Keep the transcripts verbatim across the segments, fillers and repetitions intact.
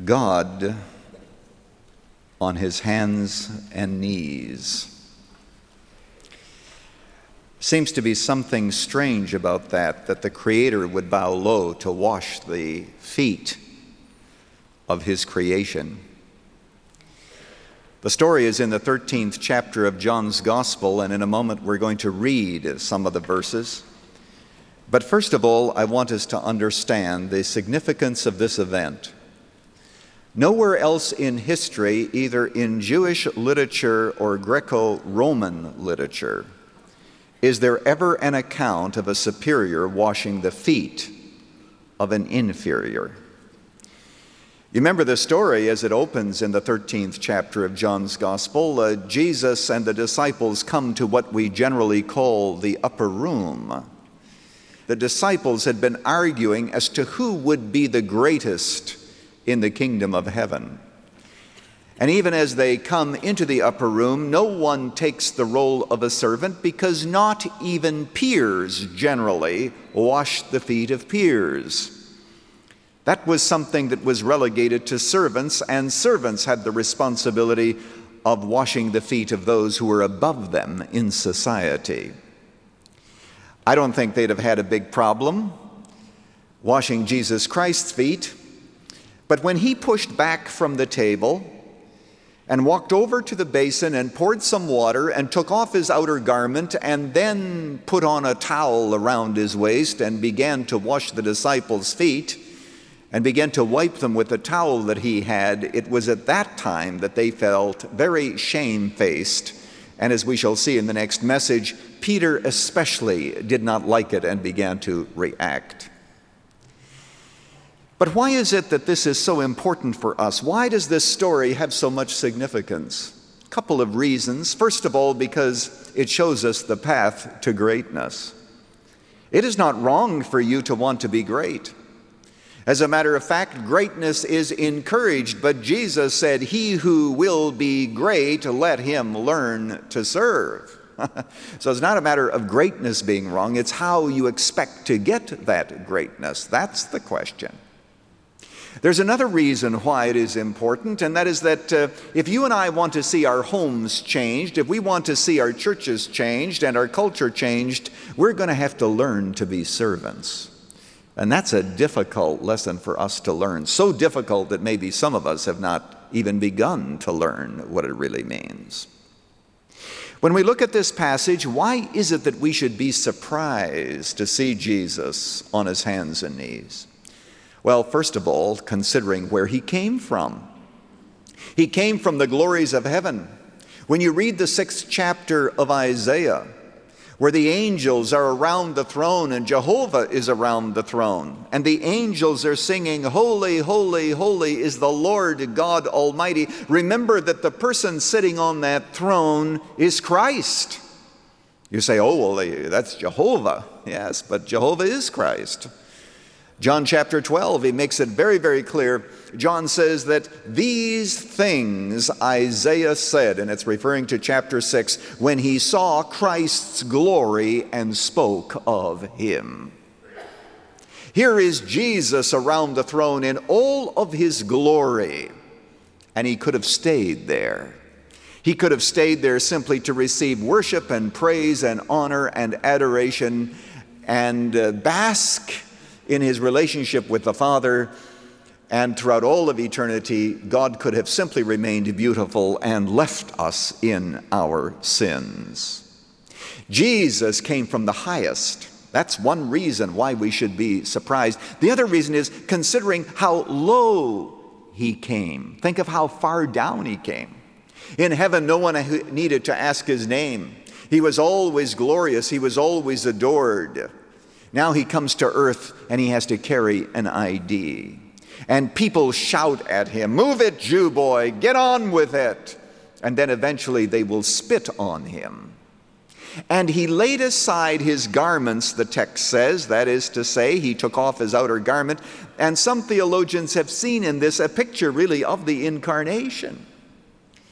God on his hands and knees. Seems to be something strange about that, that the Creator would bow low to wash the feet of his creation. The story is in the thirteenth chapter of John's Gospel, and in a moment we're going to read some of the verses. But first of all, I want us to understand the significance of this event. Nowhere else in history, either in Jewish literature or Greco-Roman literature, is there ever an account of a superior washing the feet of an inferior. You remember the story as it opens in the thirteenth chapter of John's Gospel. Uh, Jesus and the disciples come to what we generally call the upper room. The disciples had been arguing as to who would be the greatest in the kingdom of heaven. And even as they come into the upper room, no one takes the role of a servant, because not even peers generally wash the feet of peers. That was something that was relegated to servants, and servants had the responsibility of washing the feet of those who were above them in society. I don't think they'd have had a big problem washing Jesus Christ's feet. But when he pushed back from the table and walked over to the basin and poured some water and took off his outer garment and then put on a towel around his waist and began to wash the disciples' feet and began to wipe them with the towel that he had, it was at that time that they felt very shamefaced. And as we shall see in the next message, Peter especially did not like it and began to react. But why is it that this is so important for us? Why does this story have so much significance? A couple of reasons. First of all, because it shows us the path to greatness. It is not wrong for you to want to be great. As a matter of fact, greatness is encouraged, but Jesus said, "He who will be great, let him learn to serve." So it's not a matter of greatness being wrong, it's how you expect to get that greatness. That's the question. There's another reason why it is important, and that is that uh, if you and I want to see our homes changed, if we want to see our churches changed and our culture changed, we're going to have to learn to be servants. And that's a difficult lesson for us to learn. So difficult that maybe some of us have not even begun to learn what it really means. When we look at this passage, why is it that we should be surprised to see Jesus on his hands and knees? Well, first of all, considering where he came from. He came from the glories of heaven. When you read the sixth chapter of Isaiah, where the angels are around the throne and Jehovah is around the throne, and the angels are singing, "Holy, holy, holy is the Lord God Almighty," remember that the person sitting on that throne is Christ. You say, "Oh, well, that's Jehovah." Yes, but Jehovah is Christ. John chapter twelve, he makes it very, very clear. John says that these things Isaiah said, and it's referring to chapter six, when he saw Christ's glory and spoke of him. Here is Jesus around the throne in all of his glory, and he could have stayed there. He could have stayed there simply to receive worship and praise and honor and adoration and uh, bask in his relationship with the Father, and throughout all of eternity, God could have simply remained beautiful and left us in our sins. Jesus came from the highest. That's one reason why we should be surprised. The other reason is considering how low he came. Think of how far down he came. In heaven, no one needed to ask his name. He was always glorious. He was always adored. Now he comes to earth and he has to carry an I D. And people shout at him, "Move it, Jew boy, get on with it." And then eventually they will spit on him. And he laid aside his garments, the text says, that is to say, he took off his outer garment. And some theologians have seen in this a picture really of the incarnation.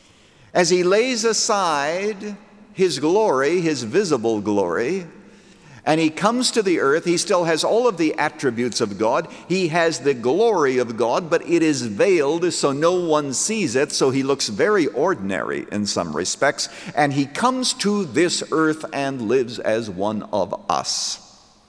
As he lays aside his glory, his visible glory, And he comes to the earth. He still has all of the attributes of God. He has the glory of God, but it is veiled so no one sees it, so he looks very ordinary in some respects. And he comes to this earth and lives as one of us.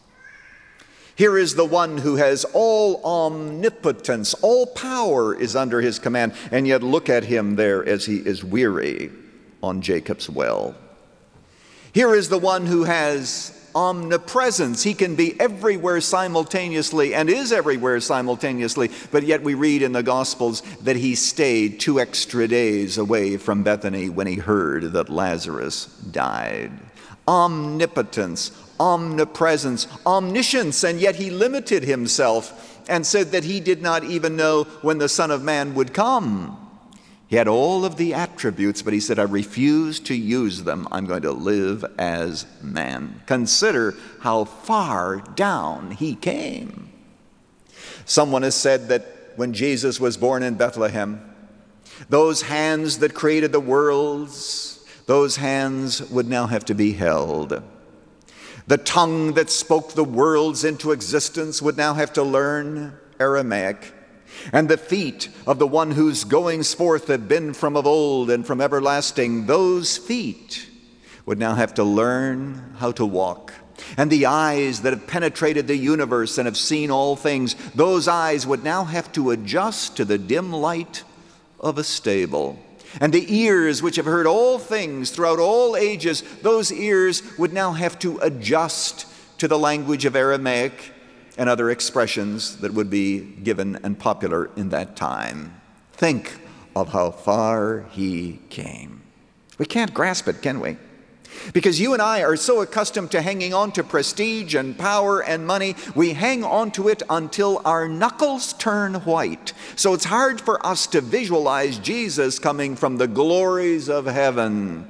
Here is the one who has all omnipotence, all power is under his command, and yet look at him there as he is weary on Jacob's well. Here is the one who has omnipresence. He can be everywhere simultaneously and is everywhere simultaneously, but yet we read in the Gospels that he stayed two extra days away from Bethany when he heard that Lazarus died. Omnipotence, omnipresence, omniscience, and yet he limited himself and said that he did not even know when the Son of Man would come. He had all of the attributes, but he said, I refuse to use them. I'm going to live as man. Consider how far down he came. Someone has said that when Jesus was born in Bethlehem, those hands that created the worlds, those hands would now have to be held. The tongue that spoke the worlds into existence would now have to learn Aramaic. And the feet of the one whose goings forth have been from of old and from everlasting, those feet would now have to learn how to walk. And the eyes that have penetrated the universe and have seen all things, those eyes would now have to adjust to the dim light of a stable. And the ears which have heard all things throughout all ages, those ears would now have to adjust to the language of Aramaic and other expressions that would be given and popular in that time. Think of how far he came. We can't grasp it, can we? Because you and I are so accustomed to hanging on to prestige and power and money, we hang on to it until our knuckles turn white. So it's hard for us to visualize Jesus coming from the glories of heaven,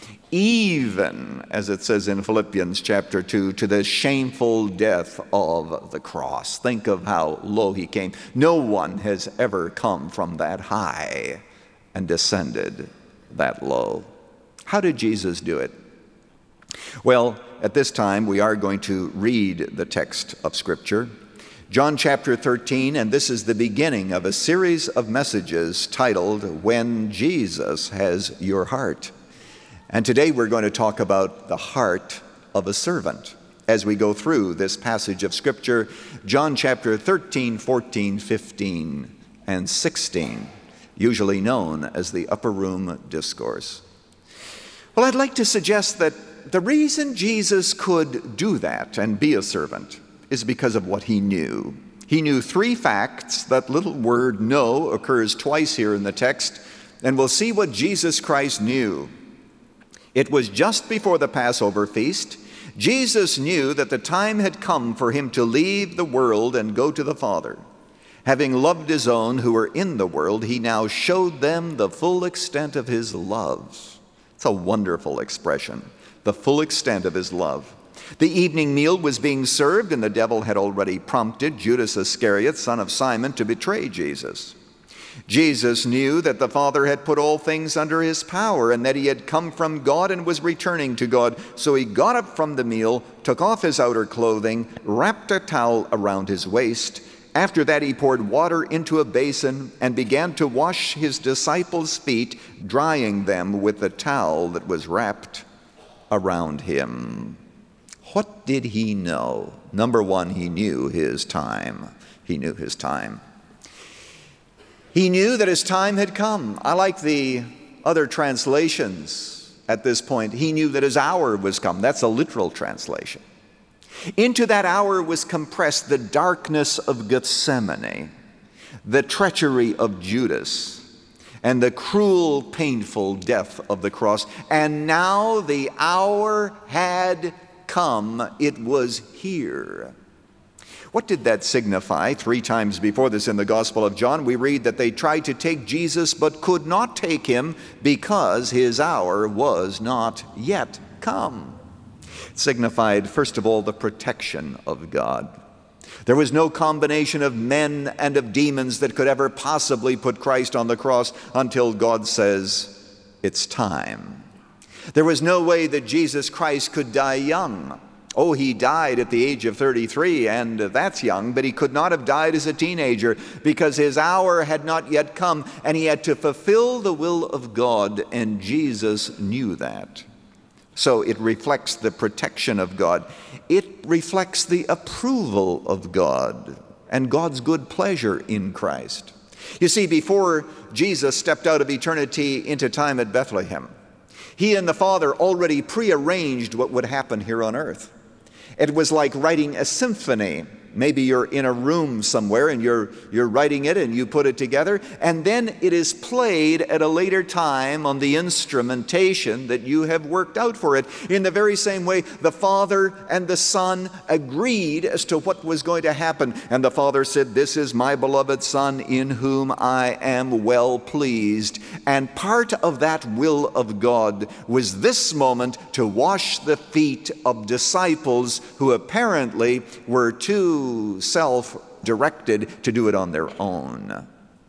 even, as it says in Philippians chapter two, to the shameful death of the cross. Think of how low he came. No one has ever come from that high and descended that low. How did Jesus do it? Well, at this time, we are going to read the text of Scripture, John chapter thirteen, and this is the beginning of a series of messages titled, When Jesus Has Your Heart. And today we're going to talk about the heart of a servant as we go through this passage of Scripture, John chapter thirteen, fourteen, fifteen, and sixteen, usually known as the Upper Room Discourse. Well, I'd like to suggest that the reason Jesus could do that and be a servant is because of what he knew. He knew three facts. That little word know occurs twice here in the text, and we'll see what Jesus Christ knew. It was just before the Passover feast. Jesus knew that the time had come for him to leave the world and go to the Father. Having loved his own who were in the world, he now showed them the full extent of his love. It's a wonderful expression, the full extent of his love. The evening meal was being served, and the devil had already prompted Judas Iscariot, son of Simon, to betray Jesus. Jesus knew that the Father had put all things under his power and that he had come from God and was returning to God. So he got up from the meal, took off his outer clothing, wrapped a towel around his waist. After that, he poured water into a basin and began to wash his disciples' feet, drying them with the towel that was wrapped around him. What did he know? Number one, he knew his time. He knew his time. He knew that his time had come. I like the other translations at this point. He knew that his hour was come. That's a literal translation. Into that hour was compressed the darkness of Gethsemane, the treachery of Judas, and the cruel, painful death of the cross. And now the hour had come. It was here. What did that signify? Three times before this in the Gospel of John, we read that they tried to take Jesus but could not take him because his hour was not yet come. It signified, first of all, the protection of God. There was no combination of men and of demons that could ever possibly put Christ on the cross until God says, it's time. There was no way that Jesus Christ could die young. Oh, he died at the age of thirty-three, and that's young, but he could not have died as a teenager because his hour had not yet come, and he had to fulfill the will of God, and Jesus knew that. So it reflects the protection of God. It reflects the approval of God and God's good pleasure in Christ. You see, before Jesus stepped out of eternity into time at Bethlehem, he and the Father already prearranged what would happen here on earth. It was like writing a symphony. Maybe you're in a room somewhere and you're, you're writing it and you put it together, and then it is played at a later time on the instrumentation that you have worked out for it. In the very same way, the Father and the Son agreed as to what was going to happen. And the Father said, "This is my beloved Son in whom I am well pleased." And part of that will of God was this moment to wash the feet of disciples who apparently were too self-directed to do it on their own.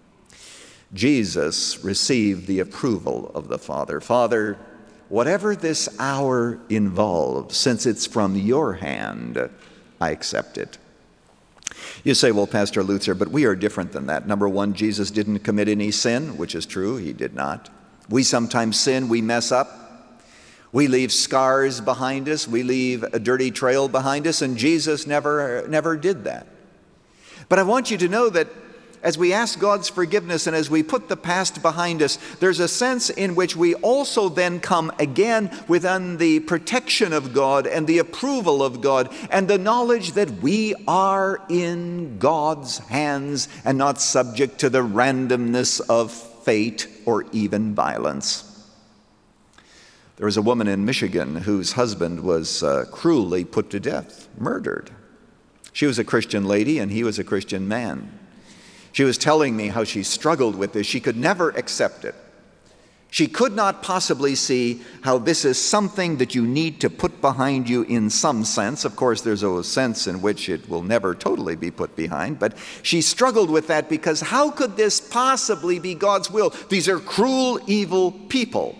Jesus received the approval of the Father. "Father, whatever this hour involves, since it's from your hand, I accept it." You say, "Well, Pastor Lutzer, but we are different than that." Number one, Jesus didn't commit any sin, which is true. He did not. We sometimes sin, we mess up. We leave scars behind us. We leave a dirty trail behind us, and Jesus never, never did that. But I want you to know that as we ask God's forgiveness and as we put the past behind us, there's a sense in which we also then come again within the protection of God and the approval of God and the knowledge that we are in God's hands and not subject to the randomness of fate or even violence. There was a woman in Michigan whose husband was uh, cruelly put to death, murdered. She was a Christian lady and he was a Christian man. She was telling me how she struggled with this. She could never accept it. She could not possibly see how this is something that you need to put behind you in some sense. Of course, there's a sense in which it will never totally be put behind, but she struggled with that because how could this possibly be God's will? These are cruel, evil people.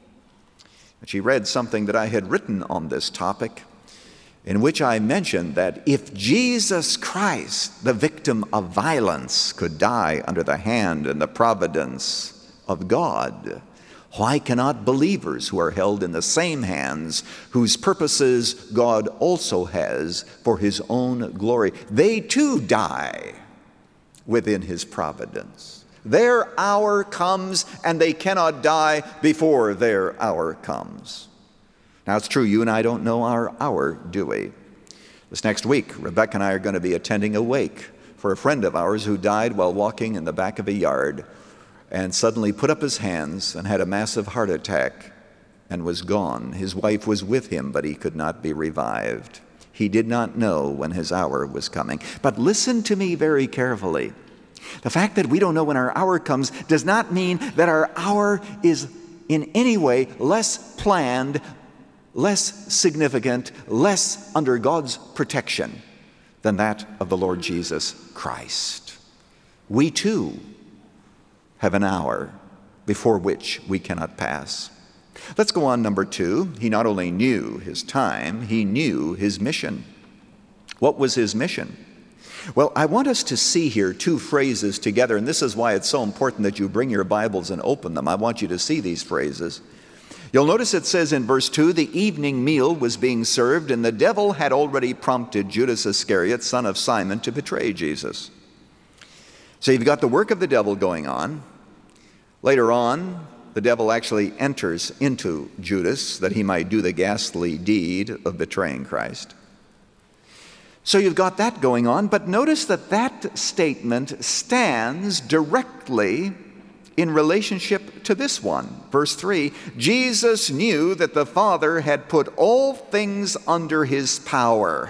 She read something that I had written on this topic, in which I mentioned that if Jesus Christ, the victim of violence, could die under the hand and the providence of God, why cannot believers who are held in the same hands, whose purposes God also has for his own glory, they too die within his providence? Their hour comes, and they cannot die before their hour comes. Now, it's true, you and I don't know our hour, do we? This next week, Rebecca and I are going to be attending a wake for a friend of ours who died while walking in the back of a yard and suddenly put up his hands and had a massive heart attack and was gone. His wife was with him, but he could not be revived. He did not know when his hour was coming. But listen to me very carefully. The fact that we don't know when our hour comes does not mean that our hour is in any way less planned, less significant, less under God's protection than that of the Lord Jesus Christ. We too have an hour before which we cannot pass. Let's go on, number two. He not only knew his time, he knew his mission. What was his mission? Well, I want us to see here two phrases together, and this is why it's so important that you bring your Bibles and open them. I want you to see these phrases. You'll notice it says in verse two, the evening meal was being served, and the devil had already prompted Judas Iscariot, son of Simon, to betray Jesus. So you've got the work of the devil going on. Later on, the devil actually enters into Judas that he might do the ghastly deed of betraying Christ. So you've got that going on, but notice that that statement stands directly in relationship to this one. Verse three, Jesus knew that the Father had put all things under his power.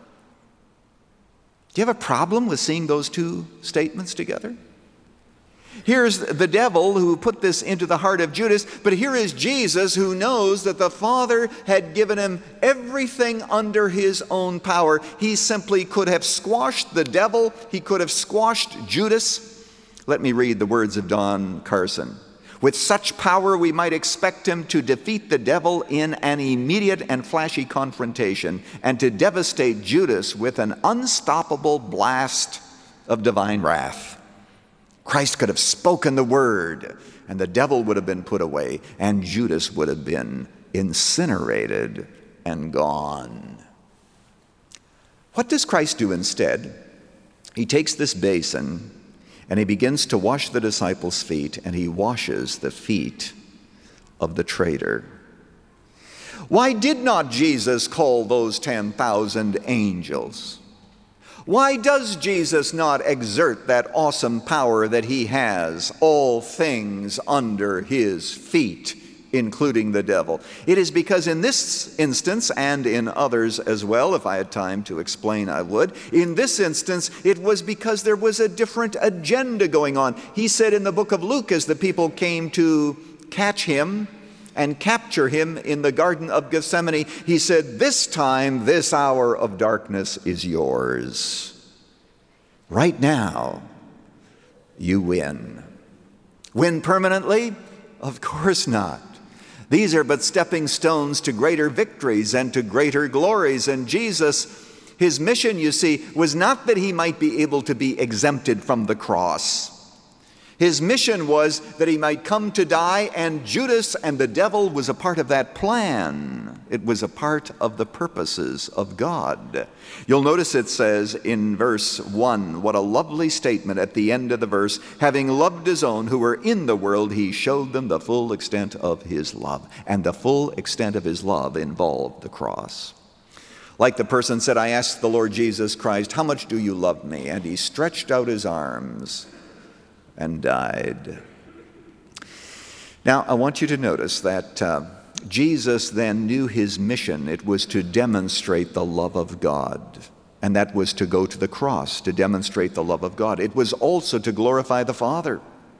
Do you have a problem with seeing those two statements together? Here's the devil who put this into the heart of Judas, but here is Jesus who knows that the Father had given him everything under his own power. He simply could have squashed the devil. He could have squashed Judas. Let me read the words of Don Carson. With such power, we might expect him to defeat the devil in an immediate and flashy confrontation and to devastate Judas with an unstoppable blast of divine wrath. Christ could have spoken the word, and the devil would have been put away, and Judas would have been incinerated and gone. What does Christ do instead? He takes this basin and he begins to wash the disciples' feet, and he washes the feet of the traitor. Why did not Jesus call those ten thousand angels? Why does Jesus not exert that awesome power that he has, all things under his feet, including the devil? It is because in this instance, and in others as well, if I had time to explain, I would. In this instance, it was because there was a different agenda going on. He said in the book of Luke, as the people came to catch him and capture him in the Garden of Gethsemane, he said, "This time, this hour of darkness is yours. Right now, you win." Win permanently? Of course not. These are but stepping stones to greater victories and to greater glories. And Jesus, his mission, you see, was not that he might be able to be exempted from the cross. His mission was that he might come to die, and Judas and the devil was a part of that plan. It was a part of the purposes of God. You'll notice it says in verse one, what a lovely statement at the end of the verse. Having loved his own who were in the world, he showed them the full extent of his love. And the full extent of his love involved the cross. Like the person said, I asked the Lord Jesus Christ, how much do you love me? And he stretched out his arms and died. Now, I want you to notice that uh, Jesus then knew his mission. It was to demonstrate the love of God. And that was to go to the cross, to demonstrate the love of God. It was also to glorify the Father.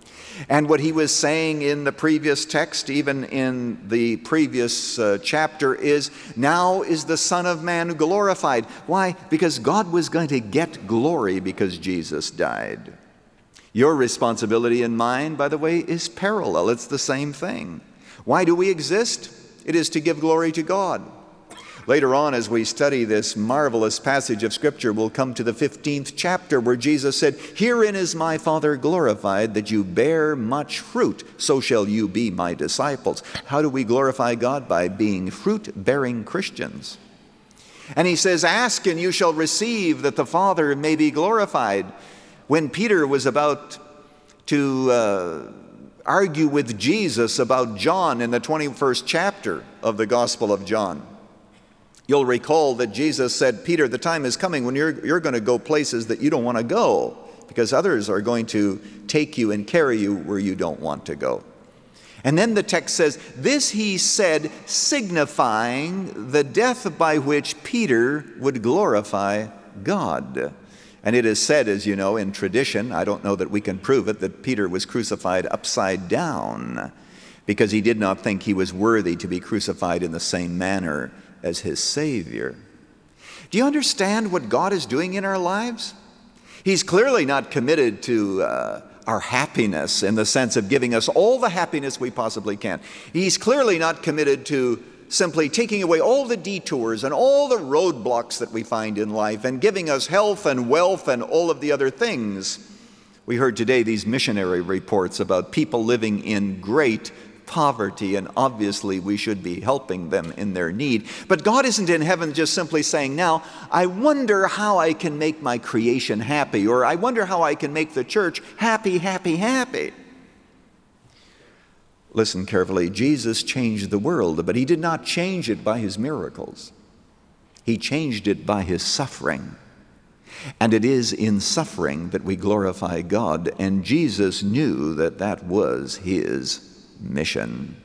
And what he was saying in the previous text, even in the previous uh, chapter, is now is the Son of Man glorified. Why? Because God was going to get glory because Jesus died. Your responsibility and mine, by the way, is parallel. It's the same thing. Why do we exist? It is to give glory to God. Later on, as we study this marvelous passage of Scripture, we'll come to the fifteenth chapter where Jesus said, "Herein is my Father glorified, that you bear much fruit, so shall you be my disciples." How do we glorify God? By being fruit-bearing Christians. And he says, "Ask and you shall receive, that the Father may be glorified." When Peter was about to uh, argue with Jesus about John in the twenty-first chapter of the Gospel of John, you'll recall that Jesus said, "Peter, the time is coming when you're, you're going to go places that you don't want to go, because others are going to take you and carry you where you don't want to go." And then the text says, "This he said, signifying the death by which Peter would glorify God." And it is said, as you know, in tradition, I don't know that we can prove it, that Peter was crucified upside down because he did not think he was worthy to be crucified in the same manner as his Savior. Do you understand what God is doing in our lives? He's clearly not committed to uh, our happiness in the sense of giving us all the happiness we possibly can. He's clearly not committed to simply taking away all the detours and all the roadblocks that we find in life and giving us health and wealth and all of the other things. We heard today these missionary reports about people living in great poverty, and obviously we should be helping them in their need. But God isn't in heaven just simply saying, now, I wonder how I can make my creation happy, or I wonder how I can make the church happy, happy, happy. Listen carefully. Jesus changed the world, but he did not change it by his miracles. He changed it by his suffering. And it is in suffering that we glorify God, and Jesus knew that that was his mission.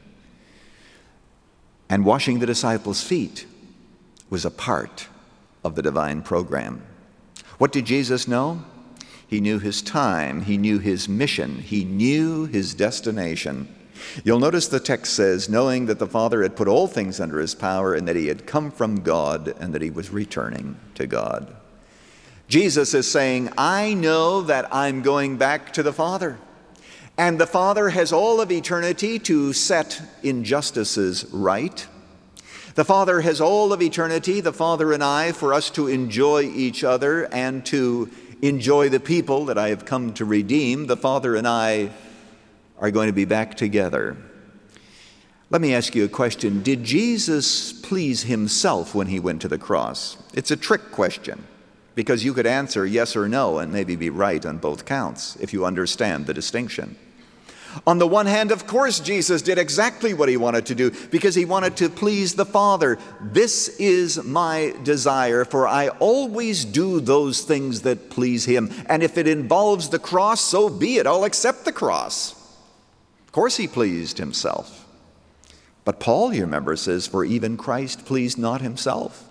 And washing the disciples' feet was a part of the divine program. What did Jesus know? He knew his time. He knew his mission. He knew his destination. You'll notice the text says, knowing that the Father had put all things under his power and that he had come from God and that he was returning to God. Jesus is saying, I know that I'm going back to the Father. And the Father has all of eternity to set injustices right. The Father has all of eternity, the Father and I, for us to enjoy each other and to enjoy the people that I have come to redeem. The Father and I are going to be back together. Let me ask you a question. Did Jesus please himself when he went to the cross? It's a trick question, because you could answer yes or no and maybe be right on both counts if you understand the distinction. On the one hand, of course, Jesus did exactly what he wanted to do because he wanted to please the Father. This is my desire, for I always do those things that please him. And if it involves the cross, so be it. I'll accept the cross. Of course, he pleased himself. But Paul, you remember, says, for even Christ pleased not himself.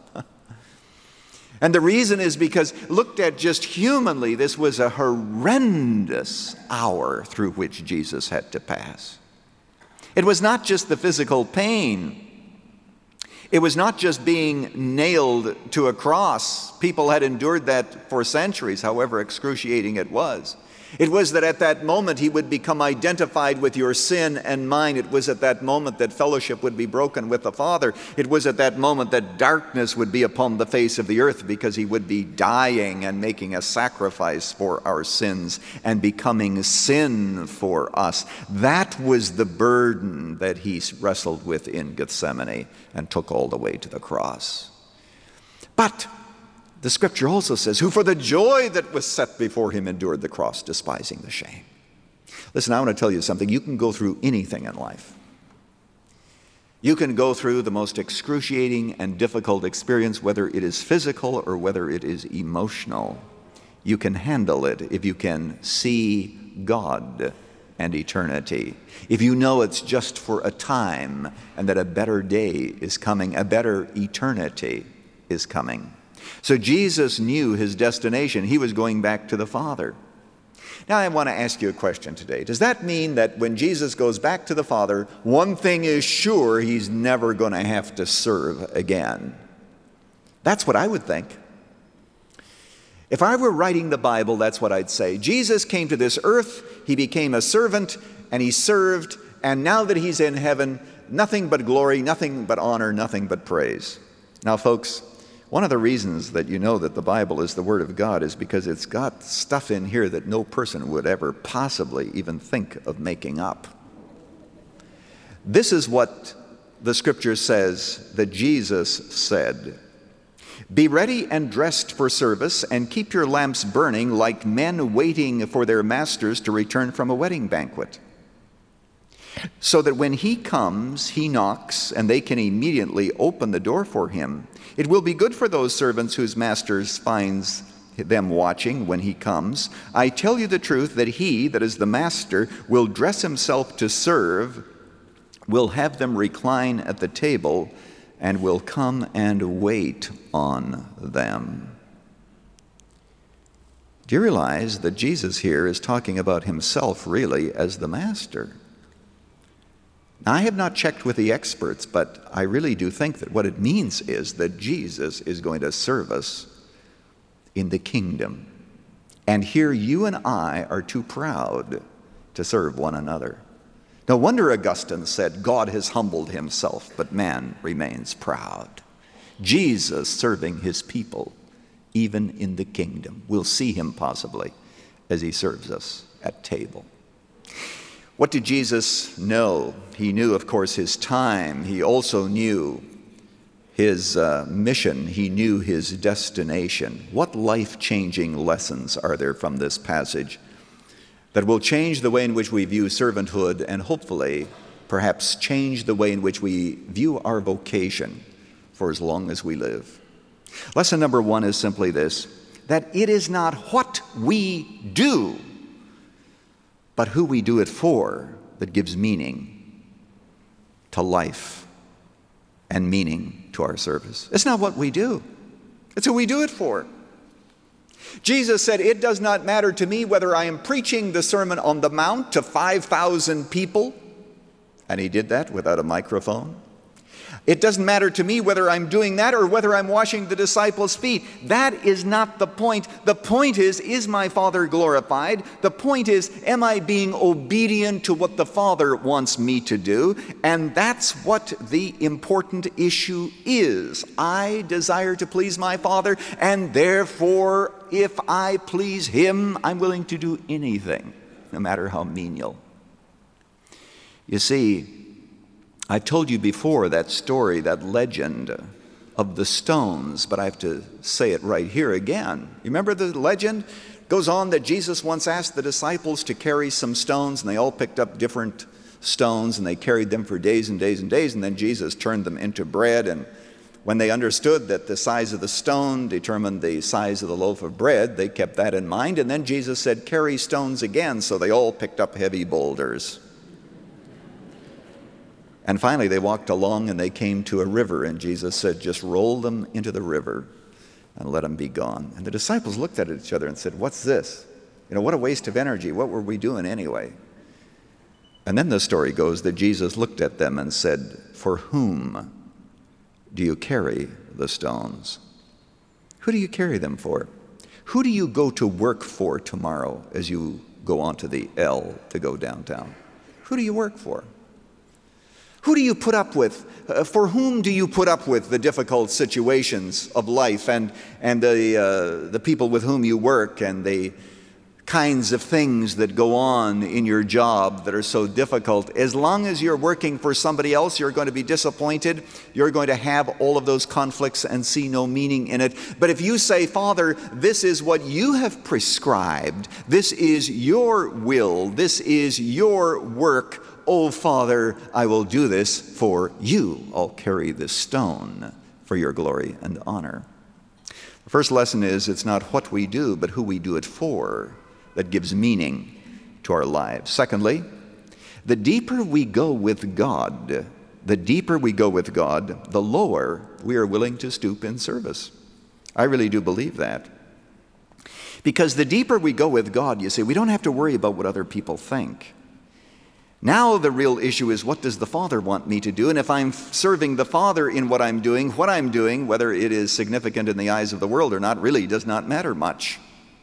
And the reason is because, looked at just humanly, this was a horrendous hour through which Jesus had to pass. It was not just the physical pain. It was not just being nailed to a cross. People had endured that for centuries, however excruciating it was. It was that at that moment he would become identified with your sin and mine. It was at that moment that fellowship would be broken with the Father. It was at that moment that darkness would be upon the face of the earth, because he would be dying and making a sacrifice for our sins and becoming sin for us. That was the burden that he wrestled with in Gethsemane and took all the way to the cross. But the scripture also says, who for the joy that was set before him endured the cross, despising the shame. Listen, I want to tell you something. You can go through anything in life. You can go through the most excruciating and difficult experience, whether it is physical or whether it is emotional. You can handle it if you can see God and eternity. If you know it's just for a time and that a better day is coming, a better eternity is coming. So Jesus knew his destination. He was going back to the Father. Now I want to ask you a question today. Does that mean that when Jesus goes back to the Father, one thing is sure, he's never going to have to serve again? That's what I would think. If I were writing the Bible, that's what I'd say. Jesus came to this earth, he became a servant, and he served, and now that he's in heaven, nothing but glory, nothing but honor, nothing but praise. Now, folks, one of the reasons that you know that the Bible is the Word of God is because it's got stuff in here that no person would ever possibly even think of making up. This is what the Scripture says that Jesus said. Be ready and dressed for service, and keep your lamps burning like men waiting for their masters to return from a wedding banquet, so that when he comes, he knocks, and they can immediately open the door for him. It will be good for those servants whose masters finds them watching when he comes. I tell you the truth, that he, that is the master, will dress himself to serve, will have them recline at the table, and will come and wait on them. Do you realize that Jesus here is talking about himself really as the master? Now, I have not checked with the experts, but I really do think that what it means is that Jesus is going to serve us in the kingdom. And here you and I are too proud to serve one another. No wonder Augustine said, God has humbled himself, but man remains proud. Jesus serving his people, even in the kingdom. We'll see him possibly as he serves us at table. What did Jesus know? He knew, of course, his time. He also knew his uh, mission. He knew his destination. What life-changing lessons are there from this passage that will change the way in which we view servanthood and hopefully perhaps change the way in which we view our vocation for as long as we live? Lesson number one is simply this, that it is not what we do, but who we do it for that gives meaning to life and meaning to our service. It's not what we do. It's who we do it for. Jesus said, it does not matter to me whether I am preaching the Sermon on the Mount to five thousand people, and he did that without a microphone. It doesn't matter to me whether I'm doing that or whether I'm washing the disciples' feet. That is not the point. The point is, is my Father glorified? The point is, am I being obedient to what the Father wants me to do? And that's what the important issue is. I desire to please my Father, and therefore, if I please Him, I'm willing to do anything, no matter how menial. You see, I've told you before that story, that legend of the stones, but I have to say it right here again. You remember the legend? It goes on that Jesus once asked the disciples to carry some stones, and they all picked up different stones, and they carried them for days and days and days, and then Jesus turned them into bread, and when they understood that the size of the stone determined the size of the loaf of bread, they kept that in mind, and then Jesus said, carry stones again, so they all picked up heavy boulders. And finally, they walked along and they came to a river, and Jesus said, just roll them into the river and let them be gone. And the disciples looked at each other and said, what's this? You know, what a waste of energy. What were we doing anyway? And then the story goes that Jesus looked at them and said, for whom do you carry the stones? Who do you carry them for? Who do you go to work for tomorrow as you go onto the L to go downtown? Who do you work for? Who do you put up with? Uh, for whom do you put up with the difficult situations of life and, and the, uh, the people with whom you work and the kinds of things that go on in your job that are so difficult? As long as you're working for somebody else, you're going to be disappointed. You're going to have all of those conflicts and see no meaning in it. But if you say, Father, this is what you have prescribed, this is your will, this is your work, oh, Father, I will do this for you. I'll carry this stone for your glory and honor. The first lesson is it's not what we do, but who we do it for that gives meaning to our lives. Secondly, the deeper we go with God, the deeper we go with God, the lower we are willing to stoop in service. I really do believe that. Because the deeper we go with God, you see, we don't have to worry about what other people think. Now the real issue is, what does the Father want me to do? And if I'm serving the Father in what I'm doing, what I'm doing, whether it is significant in the eyes of the world or not, really does not matter much.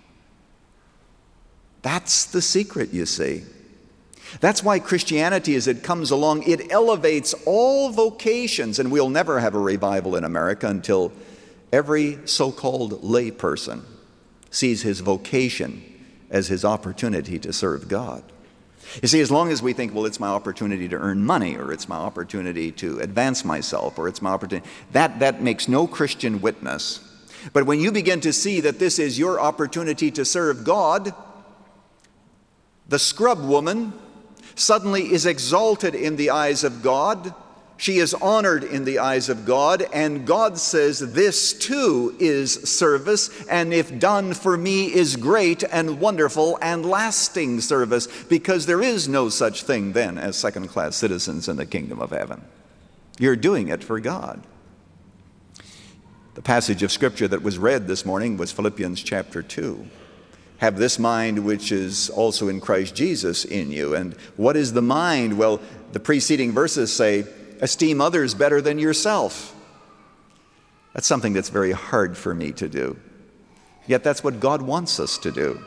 That's the secret, you see. That's why Christianity, as it comes along, it elevates all vocations, and we'll never have a revival in America until every so-called lay person sees his vocation as his opportunity to serve God. You see, as long as we think, well, it's my opportunity to earn money, or it's my opportunity to advance myself, or it's my opportunity, that, that makes no Christian witness. But when you begin to see that this is your opportunity to serve God, the scrub woman suddenly is exalted in the eyes of God. She is honored in the eyes of God, and God says this too is service, and if done for me is great and wonderful and lasting service, because there is no such thing then as second-class citizens in the kingdom of heaven. You're doing it for God. The passage of Scripture that was read this morning was Philippians chapter two. Have this mind which is also in Christ Jesus in you. And what is the mind? Well, the preceding verses say, esteem others better than yourself. That's something that's very hard for me to do. Yet that's what God wants us to do.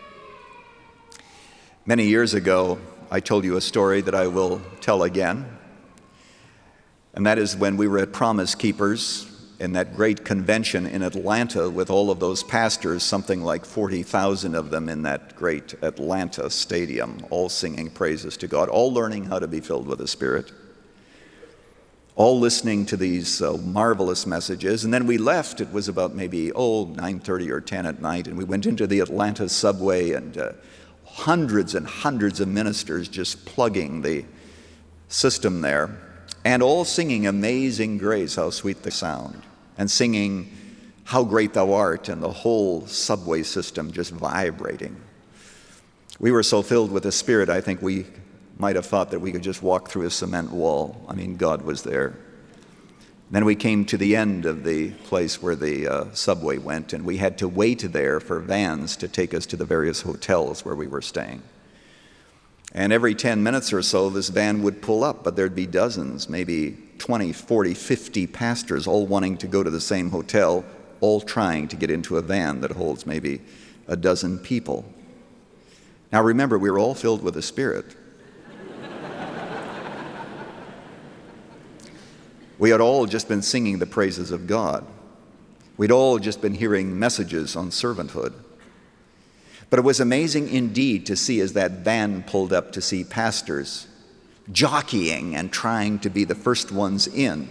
Many years ago, I told you a story that I will tell again. And that is when we were at Promise Keepers in that great convention in Atlanta with all of those pastors, something like forty thousand of them in that great Atlanta stadium, all singing praises to God, all learning how to be filled with the Spirit, all listening to these uh, marvelous messages. And then we left. It was about maybe, oh, nine thirty or ten at night, and we went into the Atlanta subway, and uh, hundreds and hundreds of ministers just plugging the system there, and all singing Amazing Grace, how sweet the sound, and singing How Great Thou Art, and the whole subway system just vibrating. We were so filled with the Spirit, I think we might have thought that we could just walk through a cement wall. I mean, God was there. Then we came to the end of the place where the uh, subway went, and we had to wait there for vans to take us to the various hotels where we were staying. And every ten minutes or so, this van would pull up, but there'd be dozens, maybe twenty, forty, fifty pastors all wanting to go to the same hotel, all trying to get into a van that holds maybe a dozen people. Now remember, we were all filled with the Spirit. We had all just been singing the praises of God. We'd all just been hearing messages on servanthood. But it was amazing indeed to see as that van pulled up to see pastors jockeying and trying to be the first ones in.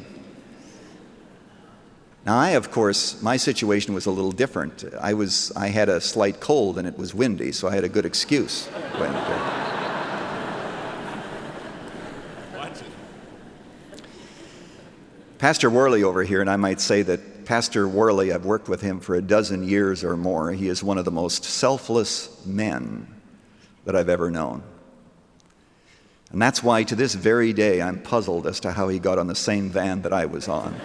Now I, of course, my situation was a little different. I was, I had a slight cold and it was windy, so I had a good excuse. When, uh, Pastor Worley over here, and I might say that Pastor Worley, I've worked with him for a dozen years or more. He is one of the most selfless men that I've ever known. And that's why to this very day I'm puzzled as to how he got on the same van that I was on.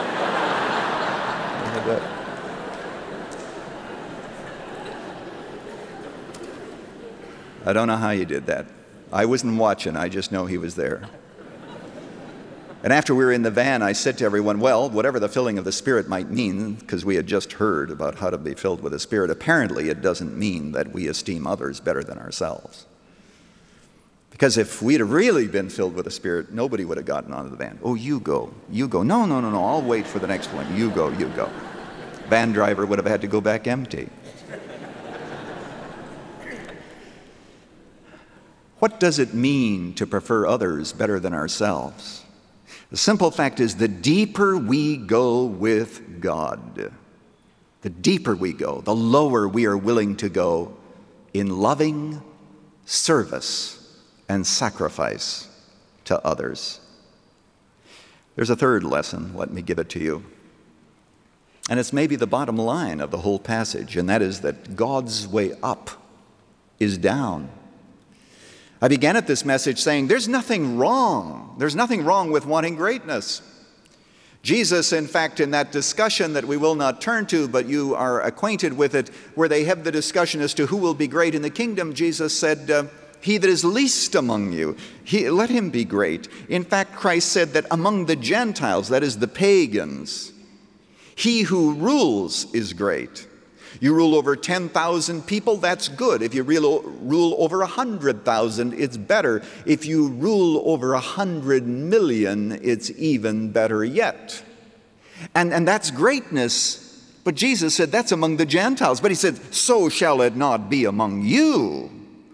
I don't know how you did that. I wasn't watching, I just know he was there. And after we were in the van, I said to everyone, well, whatever the filling of the Spirit might mean, because we had just heard about how to be filled with the Spirit, apparently it doesn't mean that we esteem others better than ourselves. Because if we'd have really been filled with the Spirit, nobody would have gotten onto the van. Oh, you go, you go. No, no, no, no, I'll wait for the next one. You go, you go. Van driver would have had to go back empty. What does it mean to prefer others better than ourselves? The simple fact is, the deeper we go with God, the deeper we go, the lower we are willing to go in loving service and sacrifice to others. There's a third lesson, let me give it to you. And it's maybe the bottom line of the whole passage, and that is that God's way up is down. I began at this message saying there's nothing wrong. There's nothing wrong with wanting greatness. Jesus, in fact, in that discussion that we will not turn to, but you are acquainted with it, where they have the discussion as to who will be great in the kingdom, Jesus said, uh, he that is least among you, he, let him be great. In fact, Christ said that among the Gentiles, that is the pagans, he who rules is great. You rule over ten thousand people, that's good. If you rule, rule over one hundred thousand, it's better. If you rule over one hundred million, it's even better yet. And, and that's greatness. But Jesus said that's among the Gentiles. But he said, so shall it not be among you.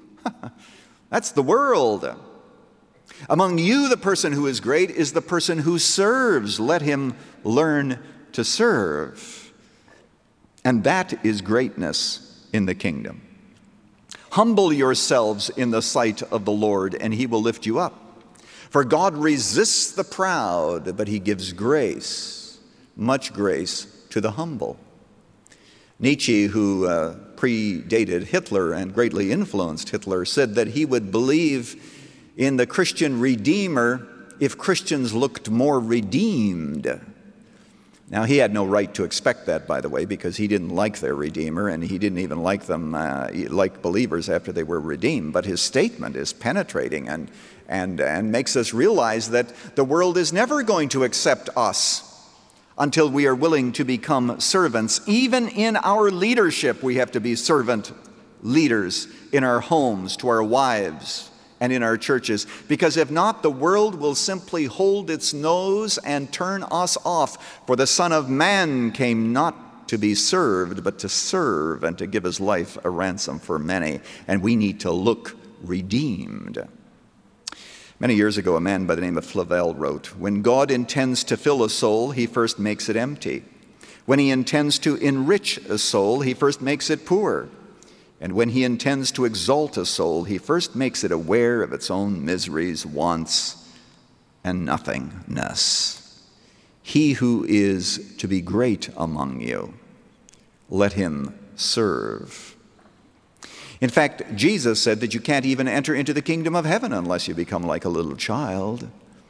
That's the world. Among you, the person who is great is the person who serves. Let him learn to serve. And that is greatness in the kingdom. Humble yourselves in the sight of the Lord, and he will lift you up. For God resists the proud, but he gives grace, much grace, to the humble. Nietzsche, who uh, predated Hitler and greatly influenced Hitler, said that he would believe in the Christian Redeemer if Christians looked more redeemed. Now, he had no right to expect that, by the way, because he didn't like their Redeemer, and he didn't even like them uh, like believers after they were redeemed. But his statement is penetrating and, and, and makes us realize that the world is never going to accept us until we are willing to become servants. Even in our leadership, we have to be servant leaders in our homes, to our wives, and in our churches, because if not, the world will simply hold its nose and turn us off. For the Son of Man came not to be served, but to serve and to give his life a ransom for many. And we need to look redeemed. Many years ago, a man by the name of Flavel wrote, when God intends to fill a soul, he first makes it empty. When he intends to enrich a soul, he first makes it poor. And when he intends to exalt a soul, he first makes it aware of its own miseries, wants, and nothingness. He who is to be great among you, let him serve. In fact, Jesus said that you can't even enter into the kingdom of heaven unless you become like a little child.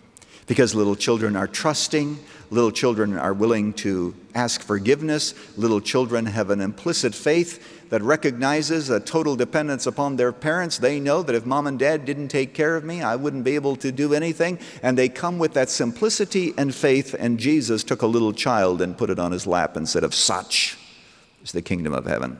Because little children are trusting, little children are willing to ask forgiveness, little children have an implicit faith that recognizes a total dependence upon their parents. They know that if mom and dad didn't take care of me, I wouldn't be able to do anything. And they come with that simplicity and faith, and Jesus took a little child and put it on his lap and said, "Of such is the kingdom of heaven."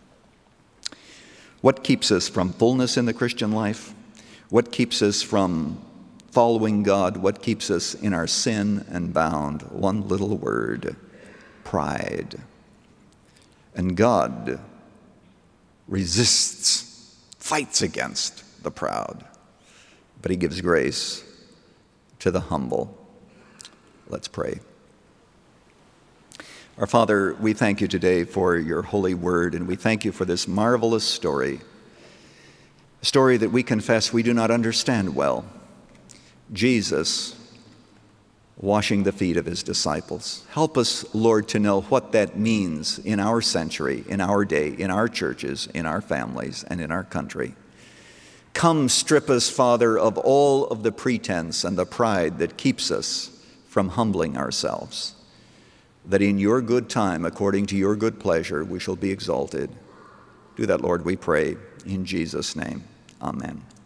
What keeps us from fullness in the Christian life? What keeps us from following God? What keeps us in our sin and bound? One little word: pride. And God resists, fights against the proud, but he gives grace to the humble. Let's pray. Our Father, we thank you today for your holy word, and we thank you for this marvelous story, a story that we confess we do not understand well. Jesus washing the feet of his disciples. Help us, Lord, to know what that means in our century, in our day, in our churches, in our families, and in our country. Come, strip us, Father, of all of the pretense and the pride that keeps us from humbling ourselves, that in your good time, according to your good pleasure, we shall be exalted. Do that, Lord, we pray, in Jesus' name. Amen.